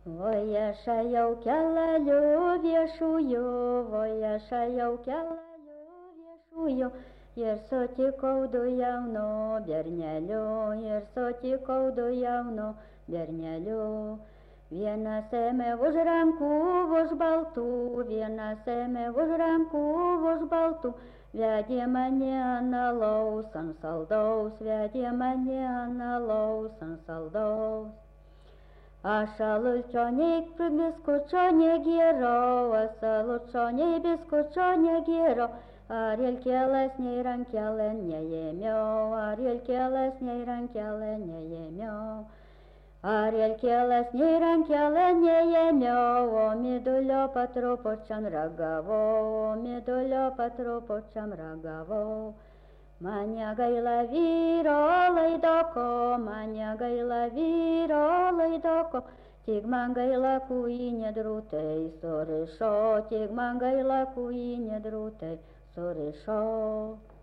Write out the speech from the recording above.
Oi, aš jau kelaliu viešųjų, oi, aš jau kelaliu viešųjų. Ir sutikau du jaunų bernelių, ir sutikau du jaunų bernelių. Vienas ėmė už rankų, už baltų, vienas ėmė už rankų, už baltų. Vedė mane ant alaus, ant saldaus, vedė mane ant alaus, ant saldaus. Aš alučio nei biskučio negėrau, aš alučio nei biskučio negėrau. Ar ilkėlas nei rankelę neėmiau, ar ilkėlas nei rankelę neėmiau. Ar ilkėlas nei rankelę neėmiau, o midulio patrupučiam ragavau, o midulio patrupučiam ragavau. Mane gaila vyro laidoko, mane gaila vyro laidoko, tik man gaila kūjinė drūtai surišo, tik man gaila kūjinė drūtai surišo.